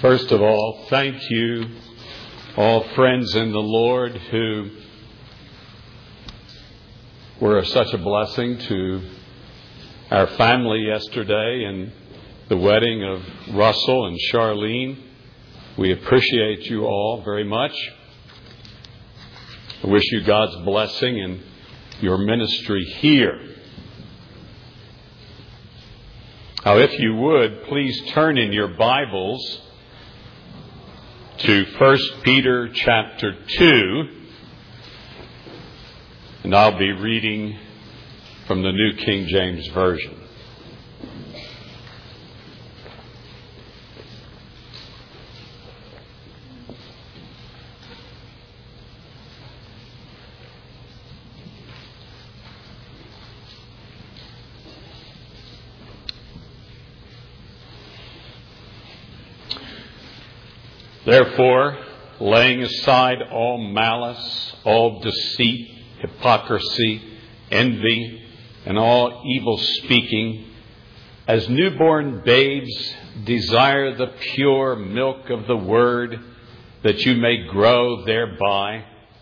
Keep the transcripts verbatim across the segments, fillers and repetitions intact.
First of all, thank you, all friends in the Lord who were such a blessing to our family yesterday and the wedding of Russell and Charlene. We appreciate you all very much. I wish you God's blessing in your ministry here. Now, if you would, please turn in your Bibles to First Peter chapter two, and I'll be reading from the New King James Version. Therefore, laying aside all malice, all deceit, hypocrisy, envy, and all evil speaking, as newborn babes desire the pure milk of the word, that you may grow thereby.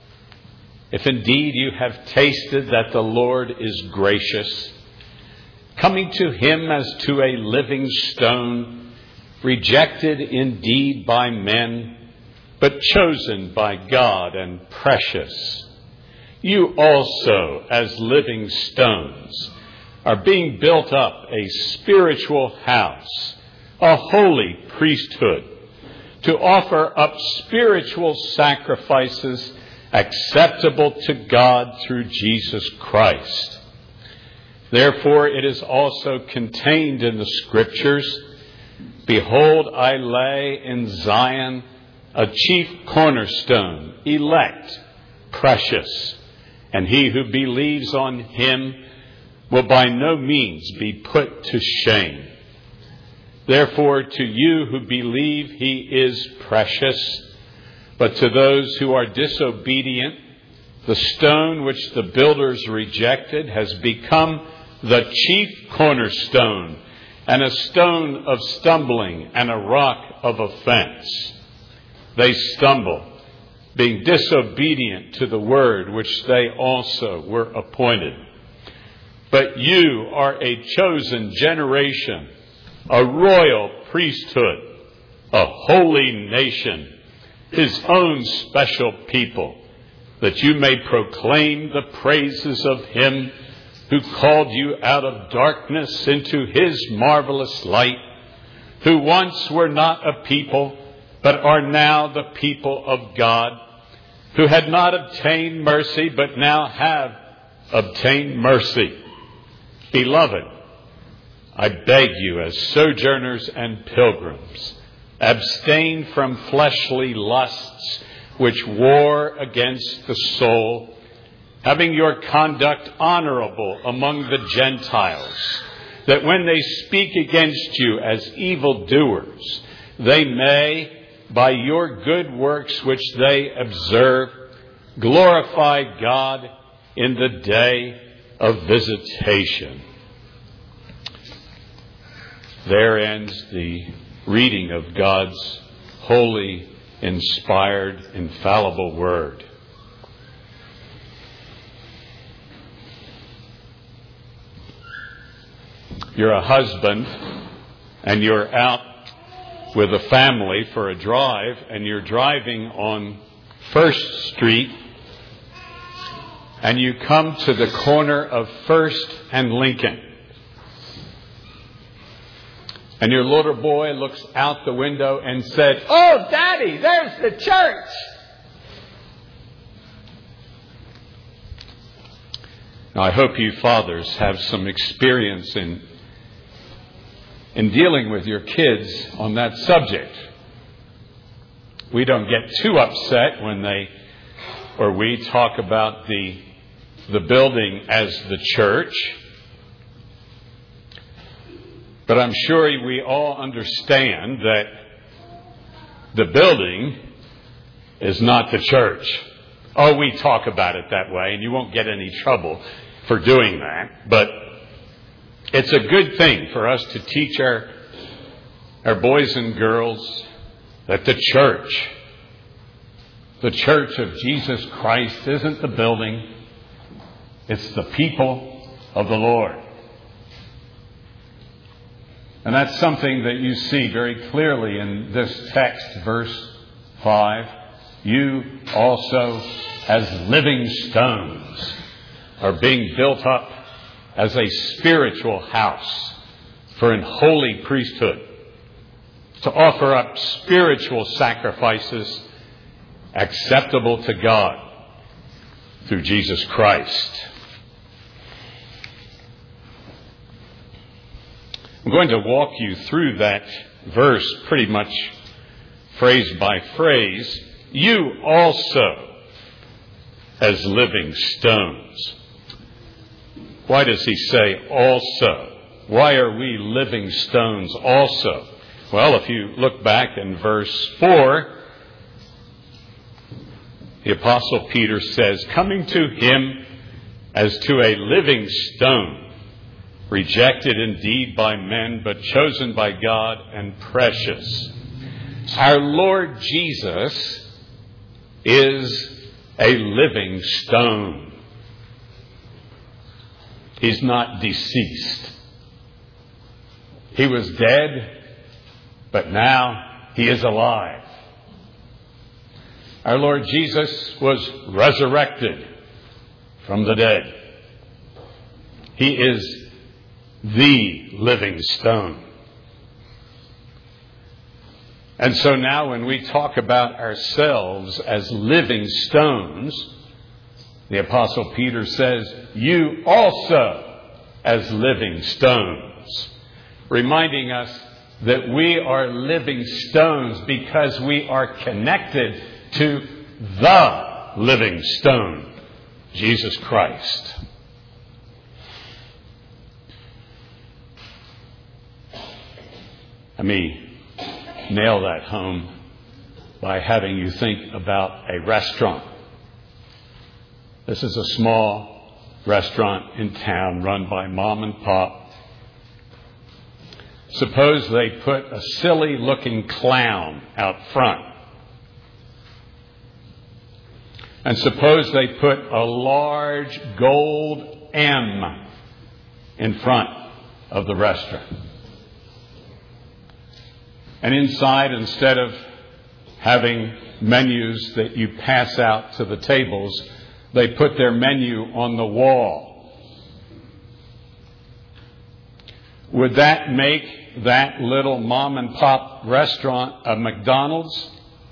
If indeed you have tasted that the Lord is gracious, coming to him as to a living stone, rejected indeed by men, but chosen by God and precious. You also, as living stones, are being built up a spiritual house, a holy priesthood, to offer up spiritual sacrifices acceptable to God through Jesus Christ. Therefore, it is also contained in the Scriptures, behold, I lay in Zion a chief cornerstone, elect, precious, and he who believes on him will by no means be put to shame. Therefore, to you who believe, he is precious, but to those who are disobedient, the stone which the builders rejected has become the chief cornerstone, and a stone of stumbling and a rock of offense. They stumble, being disobedient to the word which they also were appointed. But you are a chosen generation, a royal priesthood, a holy nation, his own special people, that you may proclaim the praises of him who called you out of darkness into his marvelous light, who once were not a people, but are now the people of God, who had not obtained mercy, but now have obtained mercy. Beloved, I beg you as sojourners and pilgrims, abstain from fleshly lusts which war against the soul, having your conduct honorable among the Gentiles, that when they speak against you as evildoers, they may, by your good works which they observe, glorify God in the day of visitation. There ends the reading of God's holy, inspired, infallible word. You're a husband and you're out with a family for a drive, and you're driving on First Street, and you come to the corner of First and Lincoln. And your little boy looks out the window and said, "Oh, Daddy, there's the church." Now, I hope you fathers have some experience in in dealing with your kids on that subject. We don't get too upset when they or we talk about the the building as the church. But I'm sure we all understand that the building is not the church. Oh, we talk about it that way, and you won't get any trouble for doing that. But it's a good thing for us to teach our our boys and girls that the church, the church of Jesus Christ, isn't the building, it's the people of the Lord. And that's something that you see very clearly in this text, verse five. You also, as living stones, are being built up as a spiritual house for an holy priesthood, to offer up spiritual sacrifices acceptable to God through Jesus Christ. I'm going to walk you through that verse pretty much phrase by phrase. You also, as living stones. Why does he say also? Why are we living stones also? Well, if you look back in verse four, the Apostle Peter says, coming to him as to a living stone, rejected indeed by men, but chosen by God and precious. Our Lord Jesus is a living stone. He's not deceased. He was dead, but now he is alive. Our Lord Jesus was resurrected from the dead. He is the living stone. And so now when we talk about ourselves as living stones, the Apostle Peter says, you also as living stones, reminding us that we are living stones because we are connected to the living stone, Jesus Christ. Let me nail that home by having you think about a restaurant. This is a small restaurant in town run by mom and pop. Suppose they put a silly looking clown out front. And suppose they put a large gold M in front of the restaurant. And inside, instead of having menus that you pass out to the tables, they put their menu on the wall. Would that make that little mom and pop restaurant a McDonald's?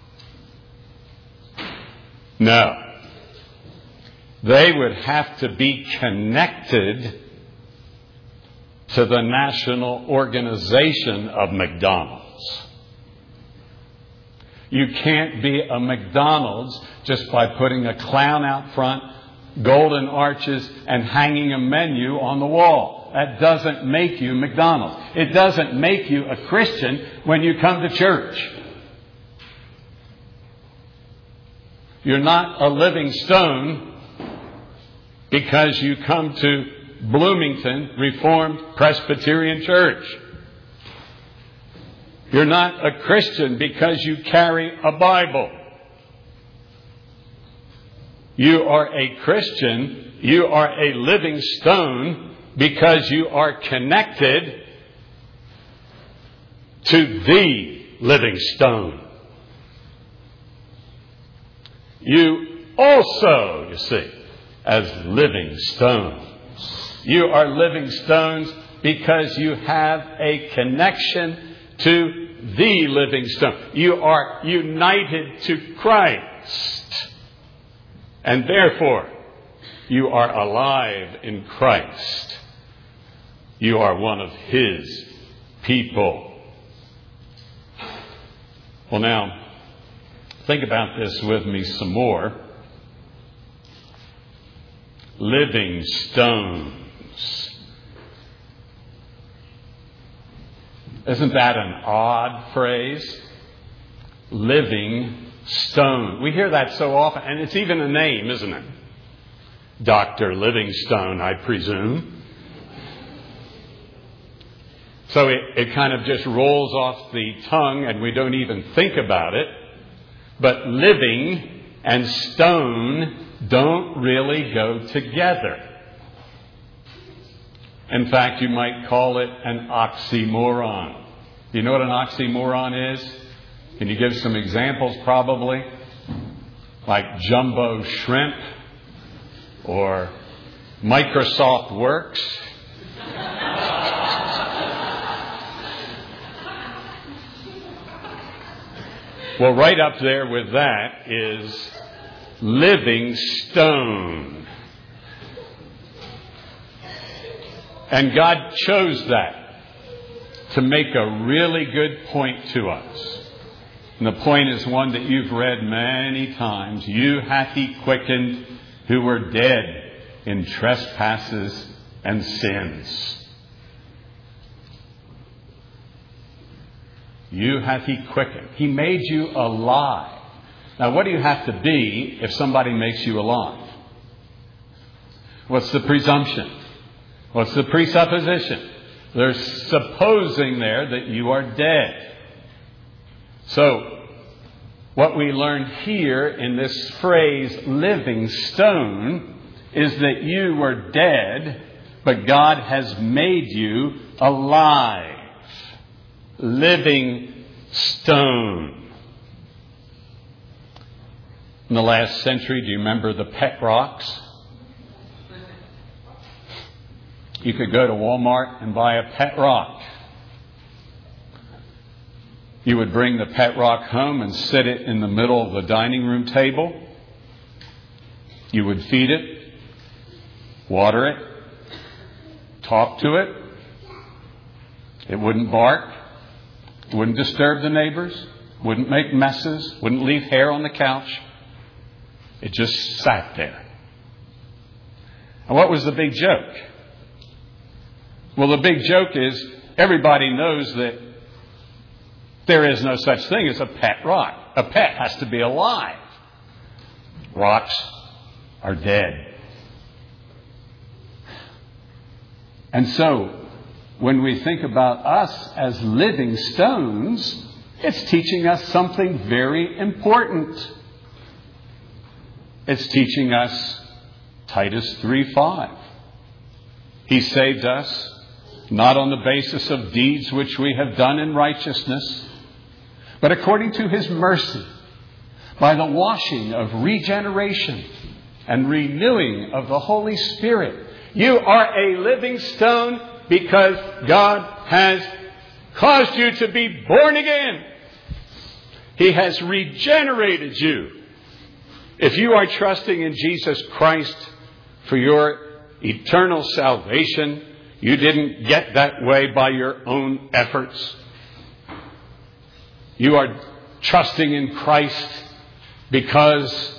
No. They would have to be connected to the national organization of McDonald's. You can't be a McDonald's just by putting a clown out front, golden arches, and hanging a menu on the wall. That doesn't make you McDonald's. It doesn't make you a Christian when you come to church. You're not a living stone because you come to Bloomington Reformed Presbyterian Church. You're not a Christian because you carry a Bible. You are a Christian, you are a living stone because you are connected to the living stone. You also, you see, as living stones. You are living stones because you have a connection to the living stone. You are united to Christ. And therefore, you are alive in Christ. You are one of His people. Well, now, think about this with me some more. Living stones. Isn't that an odd phrase? Living stone. We hear that so often, and it's even a name, isn't it? Doctor Livingstone, I presume. So it, it kind of just rolls off the tongue and we don't even think about it. But living and stone don't really go together. In fact, you might call it an oxymoron. Do you know what an oxymoron is? Can you give some examples probably? Like jumbo shrimp or Microsoft Works. Well, right up there with that is living stone. And God chose that to make a really good point to us. And the point is one that you've read many times. You hath He quickened who were dead in trespasses and sins. You hath He quickened. He made you alive. Now, what do you have to be if somebody makes you alive? What's the presumption? What's the presupposition? They're supposing there that you are dead. So, what we learn here in this phrase, living stone, is that you were dead, but God has made you alive. Living stone. In the last century, do you remember the pet rocks? You could go to Walmart and buy a pet rock. You would bring the pet rock home and sit it in the middle of the dining room table. You would feed it, water it, talk to it. It wouldn't bark. Wouldn't disturb the neighbors, wouldn't make messes, wouldn't leave hair on the couch. It just sat there. And what was the big joke? Well, the big joke is everybody knows that there is no such thing as a pet rock. A pet has to be alive. Rocks are dead. And so, when we think about us as living stones, it's teaching us something very important. It's teaching us Titus three five. He saved us not on the basis of deeds which we have done in righteousness, but according to His mercy, by the washing of regeneration and renewing of the Holy Spirit. You are a living stone because God has caused you to be born again. He has regenerated you. If you are trusting in Jesus Christ for your eternal salvation, you didn't get that way by your own efforts. You are trusting in Christ because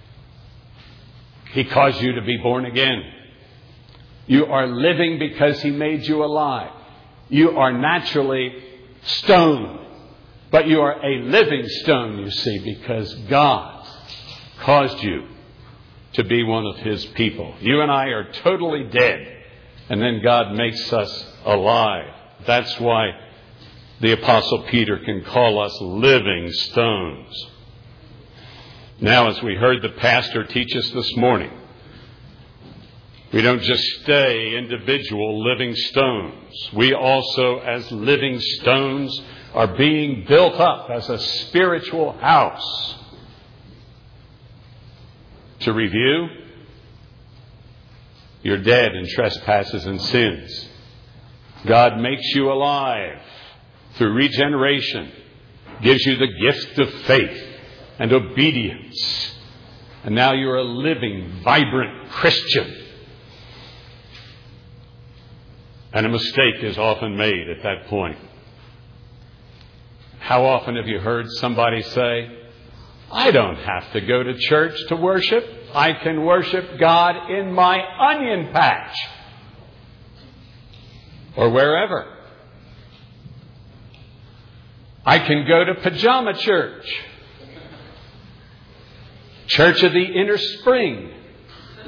He caused you to be born again. You are living because He made you alive. You are naturally stone, but you are a living stone, you see, because God caused you to be one of His people. You and I are totally dead, and then God makes us alive. That's why the Apostle Peter can call us living stones. Now, as we heard the pastor teach us this morning, we don't just stay individual living stones. We also, as living stones, are being built up as a spiritual house. To review, you're dead in trespasses and sins. God makes you alive through regeneration, gives you the gift of faith and obedience. And now you're a living, vibrant Christian. And a mistake is often made at that point. How often have you heard somebody say, I don't have to go to church to worship. I can worship God in my onion patch. Or wherever. I can go to pajama church. Church of the Inner Spring.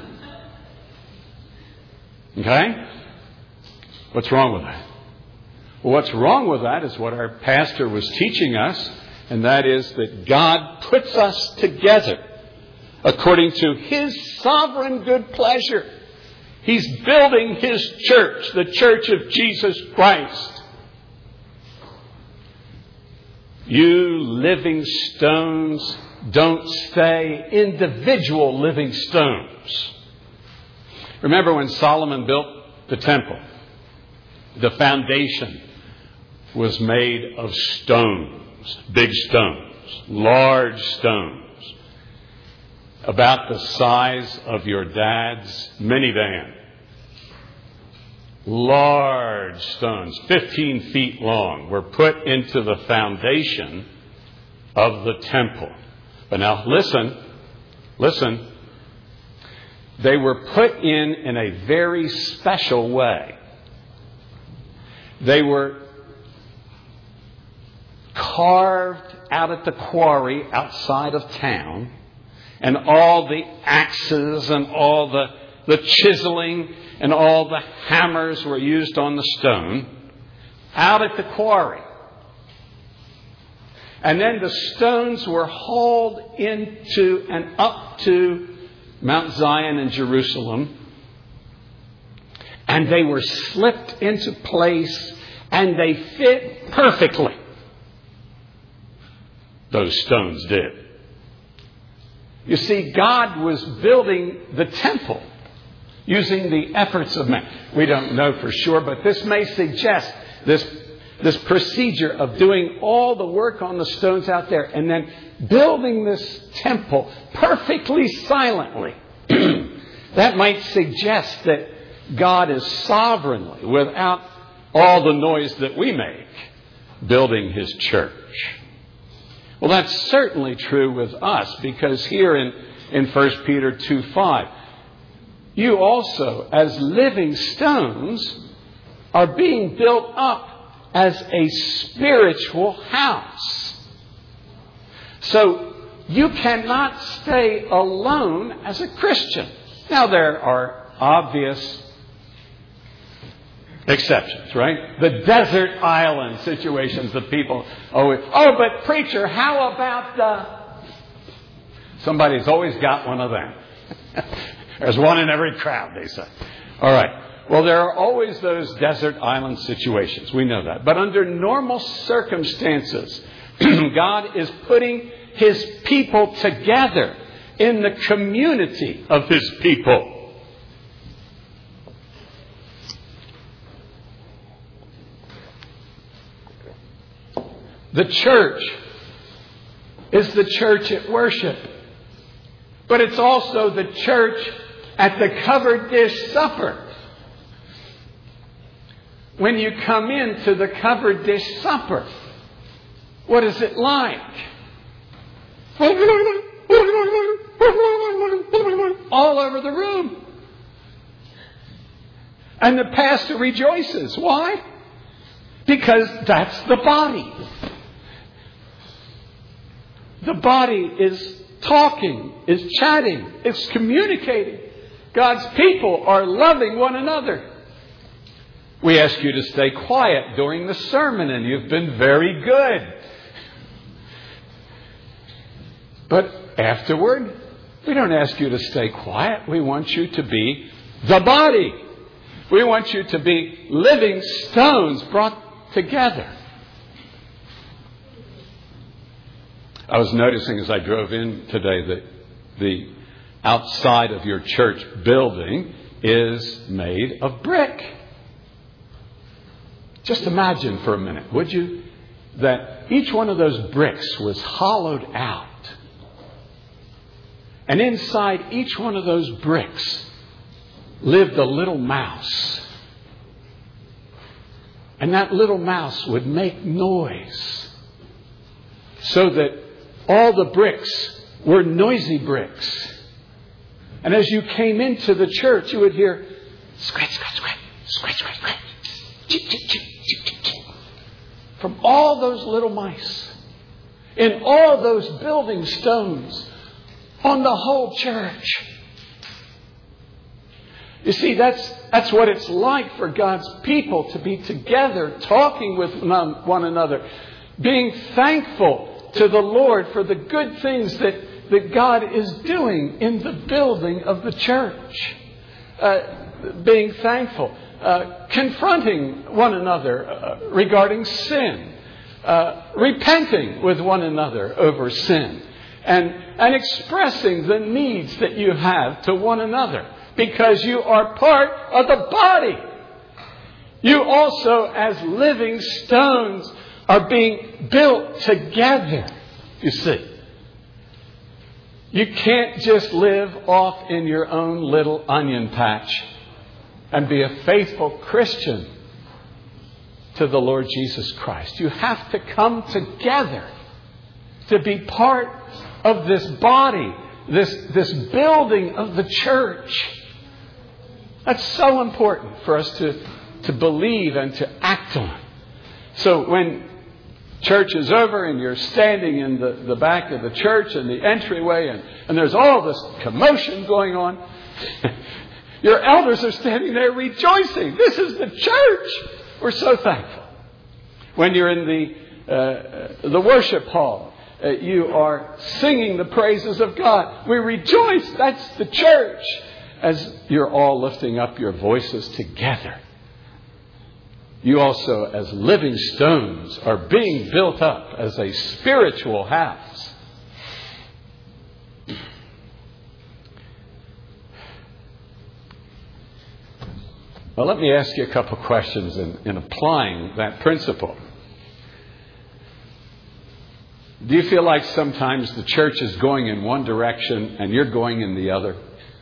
Okay? What's wrong with that? Well, what's wrong with that is what our pastor was teaching us, and that is that God puts us together according to His sovereign good pleasure. He's building His church, the church of Jesus Christ. You living stones don't stay individual living stones. Remember when Solomon built the temple, the foundation was made of stones, big stones, large stones, about the size of your dad's minivan. Large stones, fifteen feet long, were put into the foundation of the temple. But now listen, listen. They were put in in a very special way. They were carved out at the quarry outside of town, and all the axes and all the, the chiseling and all the hammers were used on the stone out at the quarry. And then the stones were hauled into and up to Mount Zion in Jerusalem, and they were slipped into place, and they fit perfectly. Those stones did. You see, God was building the temple using the efforts of man. We don't know for sure, but this may suggest this, this procedure of doing all the work on the stones out there and then building this temple perfectly silently. That might suggest that God is sovereignly, without all the noise that we make, building His church. Well, that's certainly true with us, because here in, in First Peter two five, you also, as living stones, are being built up as a spiritual house. So you cannot stay alone as a Christian. Now, there are obvious exceptions, right? The desert island situations that people always, oh, but preacher, how about the... Somebody's always got one of them. There's one in every crowd, they say. All right. Well, there are always those desert island situations. We know that. But under normal circumstances, God is putting His people together in the community of His people. The church is the church at worship, but it's also the church at the covered dish supper. When you come into the covered dish supper, what is it like? All over the room. And the pastor rejoices. Why? Because that's the body. The body is talking, is chatting, is communicating. God's people are loving one another. We ask you to stay quiet during the sermon, and you've been very good. But afterward, we don't ask you to stay quiet. We want you to be the body. We want you to be living stones brought together. I was noticing as I drove in today that the outside of your church building is made of brick. Just imagine for a minute, would you, that each one of those bricks was hollowed out. And inside each one of those bricks lived a little mouse. And that little mouse would make noise so that all the bricks were noisy bricks. And as you came into the church, you would hear scratch, scratch, scratch, scratch, scratch, scratch, chip, chip, chip, chip, chip, chip, from all those little mice in all those building stones on the whole church. You see, that's that's what it's like for God's people to be together, talking with one another, being thankful to the Lord for the good things that, that God is doing in the building of the church. Uh, being thankful. Uh, confronting one another uh, regarding sin. Uh, repenting with one another over sin. And, and expressing the needs that you have to one another. Because you are part of the body. You also, as living stones, are being built together. You see. You can't just live off in your own little onion patch and be a faithful Christian to the Lord Jesus Christ. You have to come together to be part of this body, this, this building of the church. That's so important for us to, to believe and to act on. So when church is over and you're standing in the, the back of the church in the entryway and, and there's all this commotion going on, your elders are standing there rejoicing. This is the church. We're so thankful. When you're in the, uh, the worship hall, uh, you are singing the praises of God. We rejoice. That's the church. As you're all lifting up your voices together. You also, as living stones, are being built up as a spiritual house. Well, let me ask you a couple of questions in, in applying that principle. Do you feel like sometimes the church is going in one direction and you're going in the other?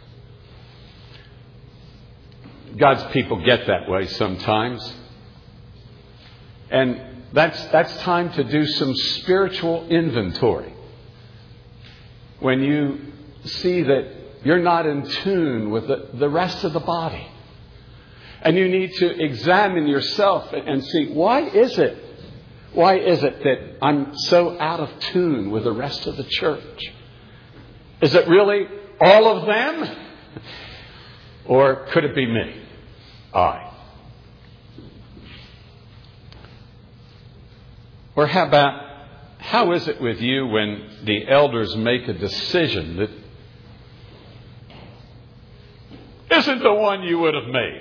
God's people get that way sometimes. And that's that's time to do some spiritual inventory. When you see that you're not in tune with the, the rest of the body. And you need to examine yourself and see, why is it? Why is it that I'm so out of tune with the rest of the church? Is it really all of them? Or could it be me? I. Or how about, how is it with you when the elders make a decision that isn't the one you would have made?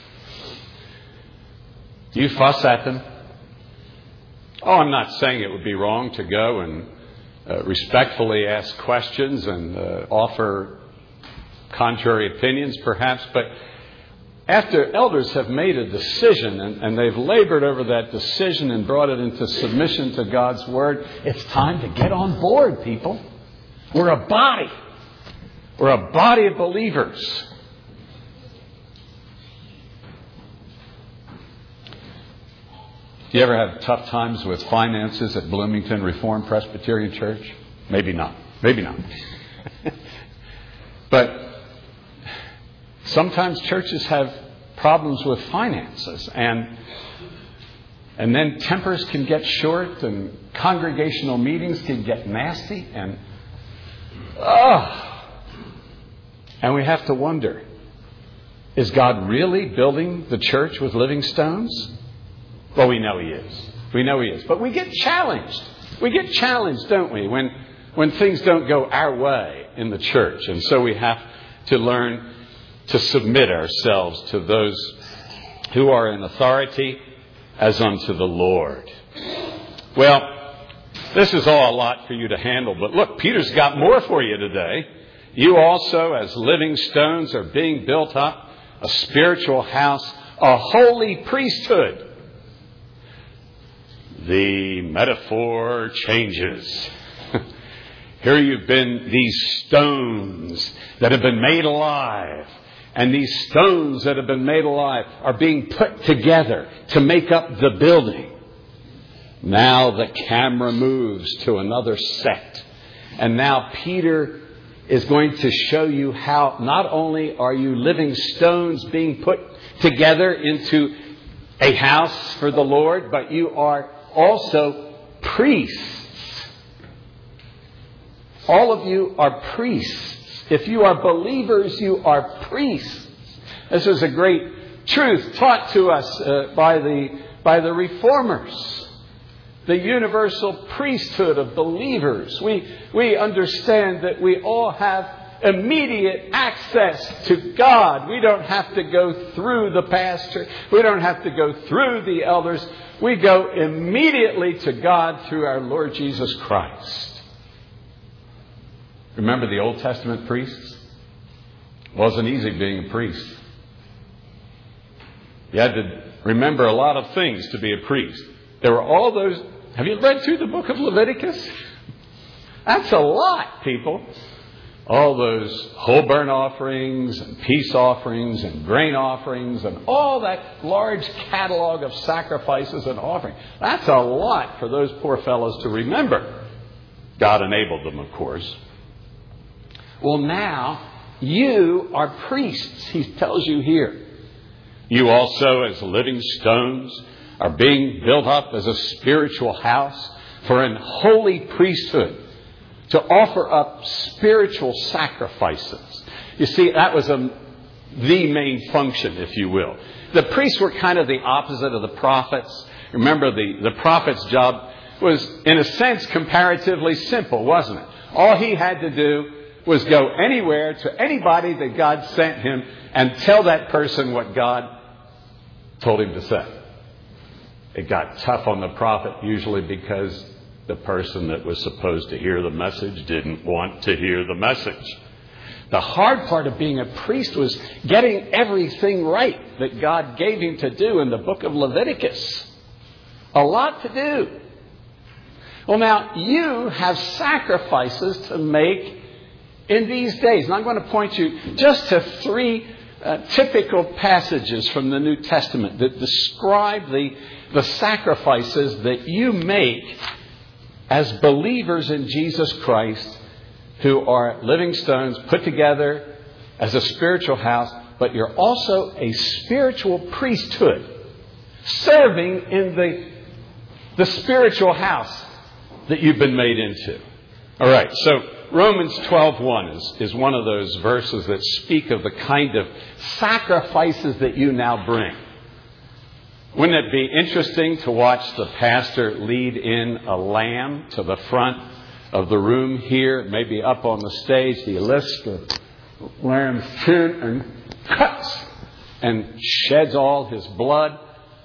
Do you fuss at them? Oh, I'm not saying it would be wrong to go and uh, respectfully ask questions and uh, offer contrary opinions, perhaps, but after elders have made a decision and, and they've labored over that decision and brought it into submission to God's Word, it's time to get on board, people. We're a body. We're a body of believers. Do you ever have tough times with finances at Bloomington Reformed Presbyterian Church? Maybe not. Maybe not. But sometimes churches have problems with finances, and and then tempers can get short, and congregational meetings can get nasty, and oh, and we have to wonder: is God really building the church with living stones? Well, we know He is. We know He is, but we get challenged. We get challenged, don't we, when when things don't go our way in the church, and so we have to learn to submit ourselves to those who are in authority as unto the Lord. Well, this is all a lot for you to handle, but look, Peter's got more for you today. You also, as living stones, are being built up, a spiritual house, a holy priesthood. The metaphor changes. Here you've been these stones that have been made alive. And these stones that have been made alive are being put together to make up the building. Now the camera moves to another set. And now Peter is going to show you how not only are you living stones being put together into a house for the Lord, but you are also priests. All of you are priests. If you are believers, you are priests. This was a great truth taught to us uh, by the by the Reformers. The universal priesthood of believers. We, we understand that we all have immediate access to God. We don't have to go through the pastor. We don't have to go through the elders. We go immediately to God through our Lord Jesus Christ. Remember the Old Testament priests? It wasn't easy being a priest. You had to remember a lot of things to be a priest. There were all those... Have you read through the book of Leviticus? That's a lot, people. All those whole burnt offerings and peace offerings and grain offerings and all that large catalog of sacrifices and offerings. That's a lot for those poor fellows to remember. God enabled them, of course. Well, now you are priests, he tells you here. You also, as living stones, are being built up as a spiritual house for an holy priesthood to offer up spiritual sacrifices. You see, that was a, the main function, if you will. The priests were kind of the opposite of the prophets. Remember, the, the prophet's job was, in a sense, comparatively simple, wasn't it? All he had to do was go anywhere to anybody that God sent him and tell that person what God told him to say. It got tough on the prophet, usually because the person that was supposed to hear the message didn't want to hear the message. The hard part of being a priest was getting everything right that God gave him to do in the book of Leviticus. A lot to do. Well, now, you have sacrifices to make in these days. And I'm going to point you just to three uh, typical passages from the New Testament that describe the the sacrifices that you make as believers in Jesus Christ who are living stones put together as a spiritual house, but you're also a spiritual priesthood serving in the, the spiritual house that you've been made into. All right, so Romans twelve one is, is one of those verses that speak of the kind of sacrifices that you now bring. Wouldn't it be interesting to watch the pastor lead in a lamb to the front of the room here, maybe up on the stage? He lifts the lamb's chin and cuts and sheds all his blood.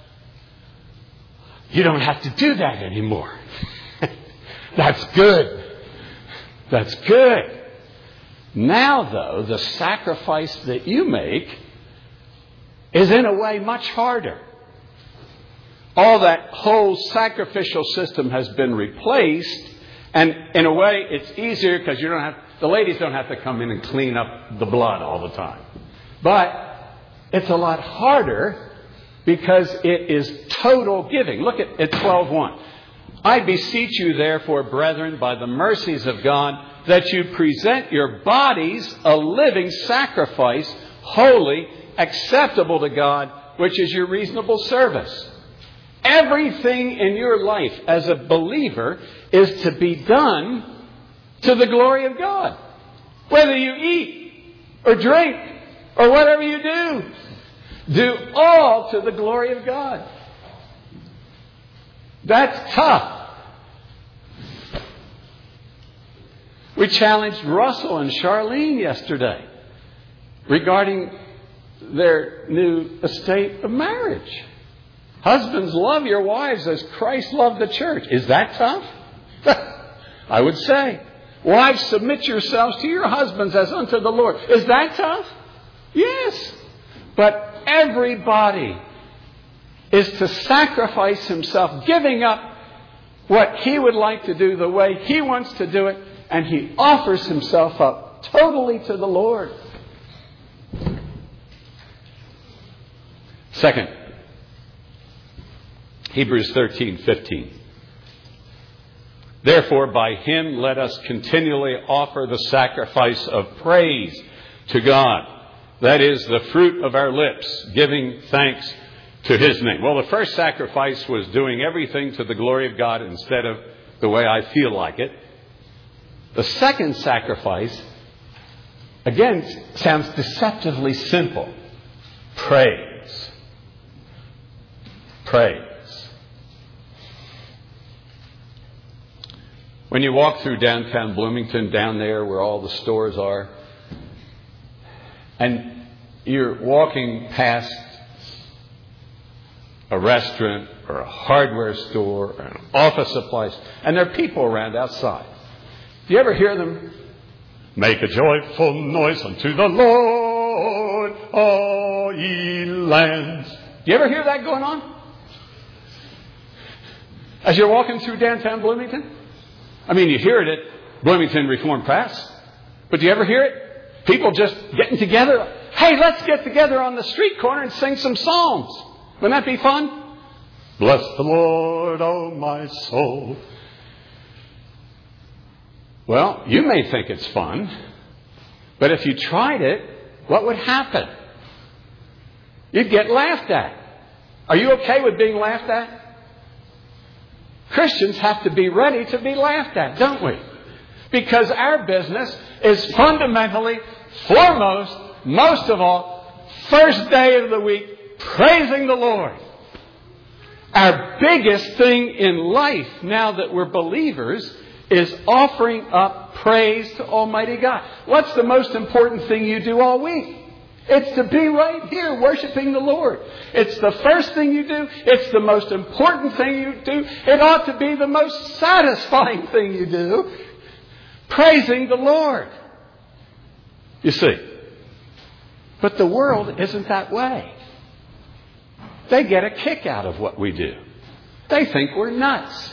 You don't have to do that anymore. That's good. That's good. Now, though, the sacrifice that you make is in a way much harder. All that whole sacrificial system has been replaced, and in a way it's easier because you don't have the ladies don't have to come in and clean up the blood all the time. But it's a lot harder because it is total giving. Look at, at twelve one. I beseech you, therefore, brethren, by the mercies of God, that you present your bodies a living sacrifice, holy, acceptable to God, which is your reasonable service. Everything in your life as a believer is to be done to the glory of God. Whether you eat or drink or whatever you do, do all to the glory of God. That's tough. We challenged Russell and Charlene yesterday regarding their new estate of marriage. Husbands, love your wives as Christ loved the church. Is that tough? I would say. Wives, submit yourselves to your husbands as unto the Lord. Is that tough? Yes. But everybody is to sacrifice himself, giving up what he would like to do the way he wants to do it, and he offers himself up totally to the Lord. Second, Hebrews thirteen fifteen. Therefore, by him let us continually offer the sacrifice of praise to God. That is the fruit of our lips, giving thanks to his name. Well, the first sacrifice was doing everything to the glory of God instead of the way I feel like it. The second sacrifice, again, sounds deceptively simple. praise. Praise. When you walk through downtown Bloomington, down there where all the stores are, and you're walking past a restaurant or a hardware store or an office supplies, and there are people around outside. Do you ever hear them? Make a joyful noise unto the Lord, all ye lands. Do you ever hear that going on? As you're walking through downtown Bloomington? I mean, you hear it at Bloomington Reformed Press. But do you ever hear it? People just getting together. Hey, let's get together on the street corner and sing some psalms. Wouldn't that be fun? Bless the Lord, oh my soul. Well, you may think it's fun, but if you tried it, what would happen? You'd get laughed at. Are you okay with being laughed at? Christians have to be ready to be laughed at, don't we? Because our business is fundamentally, foremost, most of all, first day of the week, praising the Lord. Our biggest thing in life, now that we're believers, is offering up praise to Almighty God. What's the most important thing you do all week? It's to be right here worshiping the Lord. It's the first thing you do. It's the most important thing you do. It ought to be the most satisfying thing you do. Praising the Lord. You see. But the world isn't that way. They get a kick out of what we do. They think we're nuts.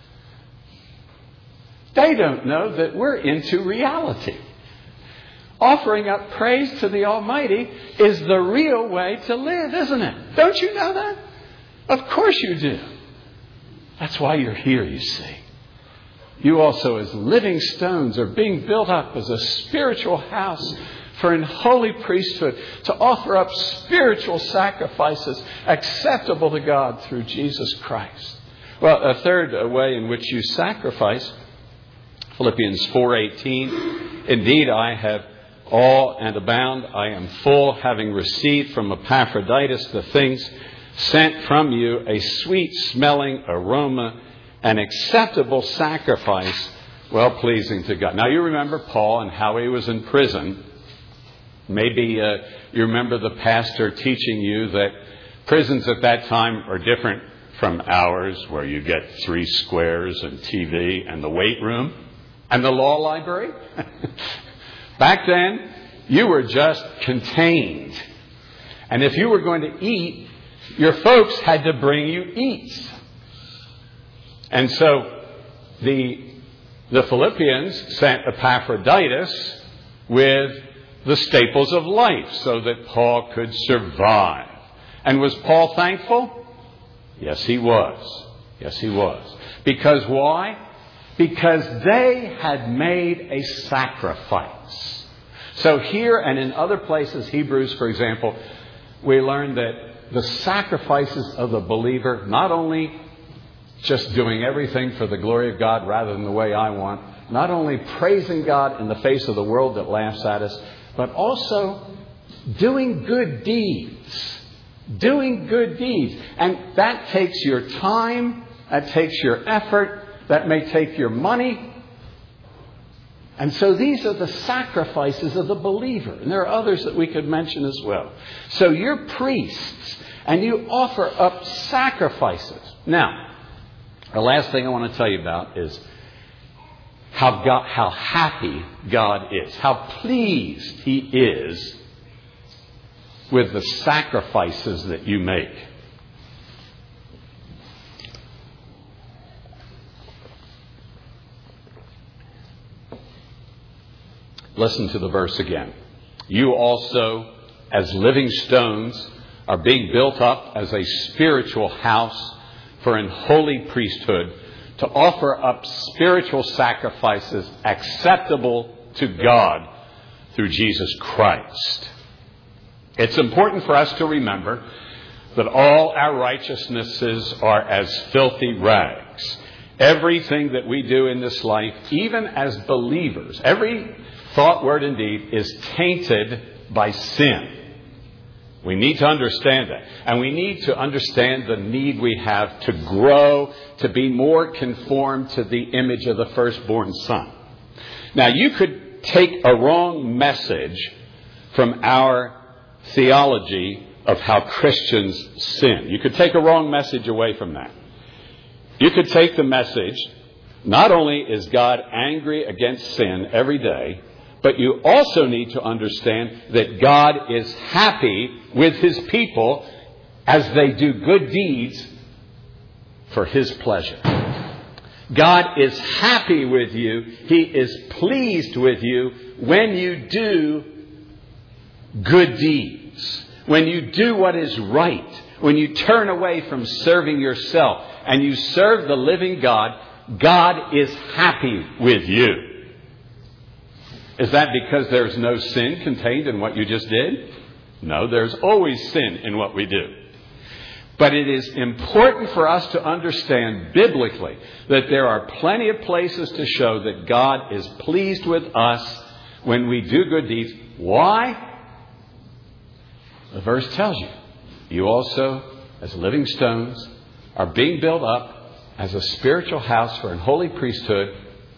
They don't know that we're into reality. Offering up praise to the Almighty is the real way to live, isn't it? Don't you know that? Of course you do. That's why you're here, you see. You also, as living stones, are being built up as a spiritual house for an holy priesthood to offer up spiritual sacrifices acceptable to God through Jesus Christ. Well, a third way in which you sacrifice, Philippians four eighteen, indeed I have all and abound. I am full, having received from Epaphroditus the things sent from you, a sweet-smelling aroma, an acceptable sacrifice, well-pleasing to God. Now, you remember Paul and how he was in prison. Maybe uh, you remember the pastor teaching you that prisons at that time are different from ours, where you get three squares and T V and the weight room and the law library. Back then, you were just contained. And if you were going to eat, your folks had to bring you eats. And so the, the Philippians sent Epaphroditus with the staples of life so that Paul could survive. And was Paul thankful? Yes, he was. Yes, he was. Because why? Because they had made a sacrifice. So here and in other places, Hebrews, for example, we learn that the sacrifices of the believer, not only just doing everything for the glory of God rather than the way I want, not only praising God in the face of the world that laughs at us, but also doing good deeds. Doing good deeds. And that takes your time, that takes your effort, that may take your money. And so these are the sacrifices of the believer. And there are others that we could mention as well. So you're priests and you offer up sacrifices. Now, the last thing I want to tell you about is how God, how happy God is, how pleased He is with the sacrifices that you make. Listen to the verse again. You also, as living stones, are being built up as a spiritual house for an holy priesthood to offer up spiritual sacrifices acceptable to God through Jesus Christ. It's important for us to remember that all our righteousnesses are as filthy rags. Everything that we do in this life, even as believers, every thought, word, and deed is tainted by sin. We need to understand that. And we need to understand the need we have to grow, to be more conformed to the image of the firstborn Son. Now, you could take a wrong message from our theology of how Christians sin. You could take a wrong message away from that. You could take the message, not only is God angry against sin every day, but you also need to understand that God is happy with His people as they do good deeds for His pleasure. God is happy with you. He is pleased with you when you do good deeds. When you do what is right. When you turn away from serving yourself and you serve the living God, God is happy with you. Is that because there's no sin contained in what you just did? No, there's always sin in what we do. But it is important for us to understand biblically that there are plenty of places to show that God is pleased with us when we do good deeds. Why? The verse tells you. You also, as living stones, are being built up as a spiritual house for an holy priesthood.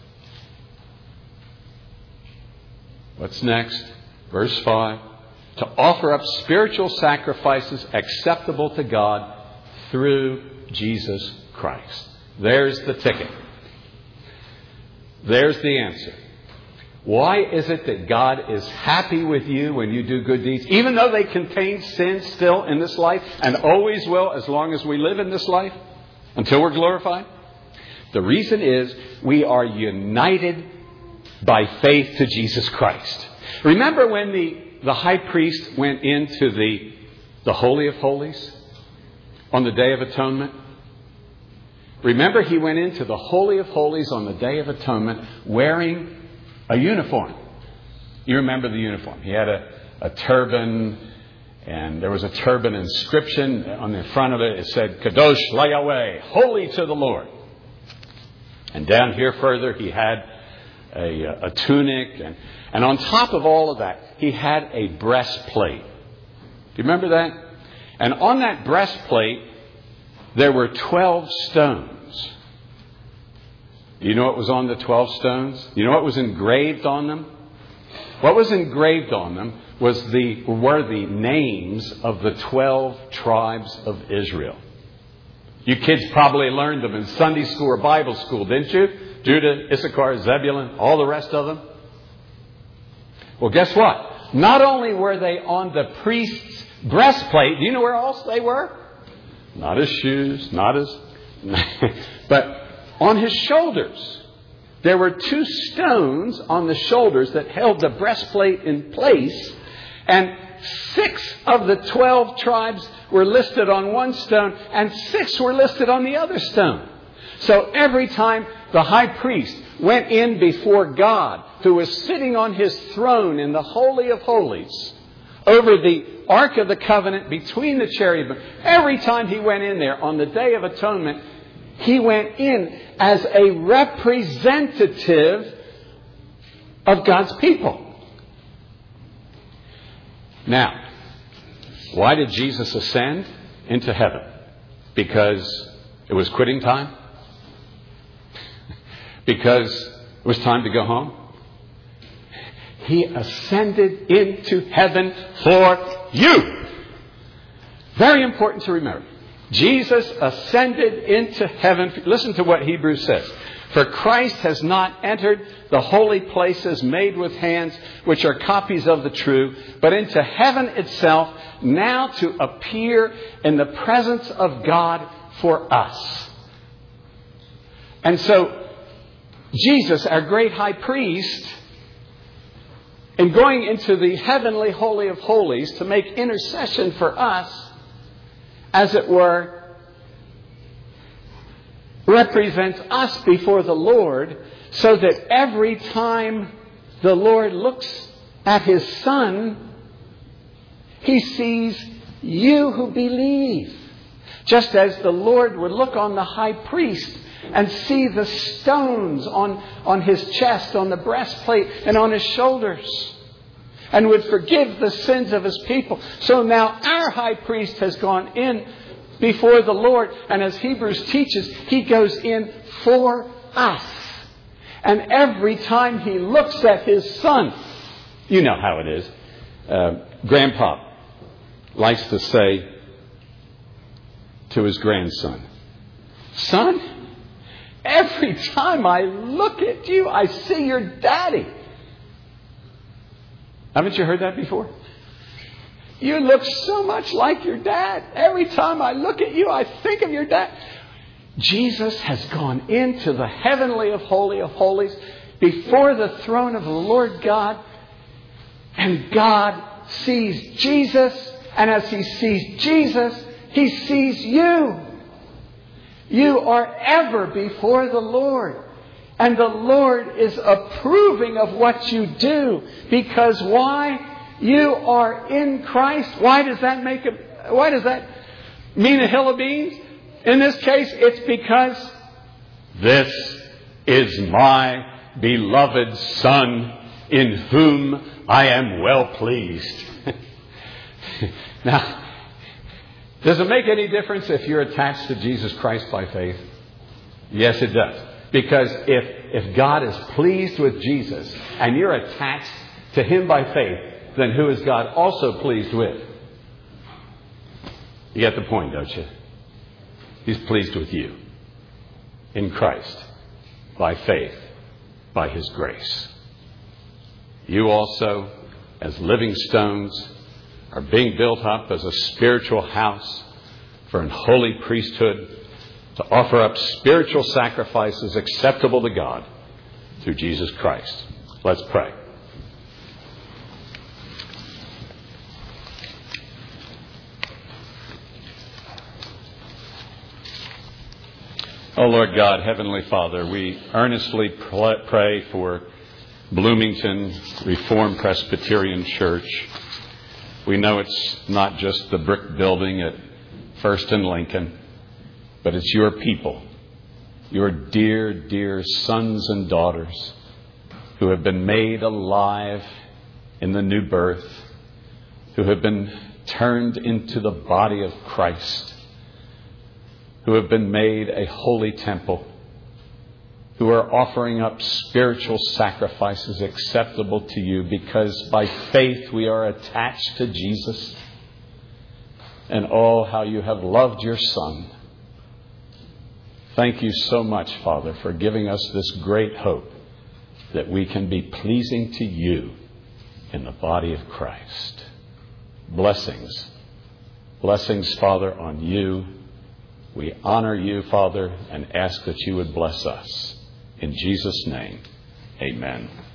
What's next? Verse five. To offer up spiritual sacrifices acceptable to God through Jesus Christ. There's the ticket. There's the answer. Why is it that God is happy with you when you do good deeds, even though they contain sin still in this life and always will as long as we live in this life, until we're glorified? The reason is we are united by faith to Jesus Christ. Remember when the, the high priest went into the, the Holy of Holies on the Day of Atonement? Remember he went into the Holy of Holies on the Day of Atonement wearing a uniform. You remember the uniform. He had a, a turban, and there was a turban inscription on the front of it. It said, Kadosh LaYahweh, holy to the Lord. And down here further, he had a, a tunic. And, and on top of all of that, he had a breastplate. Do you remember that? And on that breastplate, there were twelve stones. You know what was on the twelve stones? You know what was engraved on them? What was engraved on them was the were the names of the twelve tribes of Israel. You kids probably learned them in Sunday school or Bible school, didn't you? Judah, Issachar, Zebulun, all the rest of them. Well, guess what? Not only were they on the priest's breastplate, do you know where else they were? Not his shoes, not his... but on his shoulders. There were two stones on the shoulders that held the breastplate in place. And six of the twelve tribes were listed on one stone, and six were listed on the other stone. So every time the high priest went in before God, who was sitting on His throne in the Holy of Holies, over the Ark of the Covenant between the cherubim, every time he went in there on the Day of Atonement, he went in as a representative of God's people. Now, why did Jesus ascend into heaven? Because it was quitting time? Because it was time to go home? He ascended into heaven for you. Very important to remember. Jesus ascended into heaven. Listen to what Hebrews says. For Christ has not entered the holy places made with hands, which are copies of the true, but into heaven itself, now to appear in the presence of God for us. And so, Jesus, our great high priest, in going into the heavenly holy of holies to make intercession for us, as it were, represents us before the Lord, so that every time the Lord looks at His Son, He sees you who believe. Just as the Lord would look on the high priest and see the stones on, on his chest, on the breastplate, and on his shoulders. and would forgive the sins of His people. So now our high priest has gone in before the Lord. And as Hebrews teaches, He goes in for us. And every time He looks at His Son, you know how it is. Uh, Grandpa likes to say to his grandson, "Son, every time I look at you, I see your daddy." Haven't you heard that before? You look so much like your dad. Every time I look at you, I think of your dad. Jesus has gone into the heavenly of holy of holies before the throne of the Lord God. And God sees Jesus. And as He sees Jesus, He sees you. You are ever before the Lord. And the Lord is approving of what you do. Because why? You are in Christ. Why does that make a, why does that mean a hill of beans? In this case, it's because this is my beloved Son, in whom I am well pleased. Now, does it make any difference if you're attached to Jesus Christ by faith? Yes, it does. Because if, if God is pleased with Jesus and you're attached to Him by faith, then who is God also pleased with? You get the point, don't you? He's pleased with you in Christ by faith, by His grace. You also, as living stones, are being built up as a spiritual house for an holy priesthood to offer up spiritual sacrifices acceptable to God through Jesus Christ. Let's pray. Oh, Lord God, Heavenly Father, we earnestly pray for Bloomington Reformed Presbyterian Church. We know it's not just the brick building at First and Lincoln, but it's your people, your dear, dear sons and daughters who have been made alive in the new birth, who have been turned into the body of Christ, who have been made a holy temple, who are offering up spiritual sacrifices acceptable to you because by faith we are attached to Jesus. And oh, how you have loved your Son. Thank you so much, Father, for giving us this great hope that we can be pleasing to you in the body of Christ. Blessings. Blessings, Father, on you. We honor you, Father, and ask that you would bless us. In Jesus' name, amen.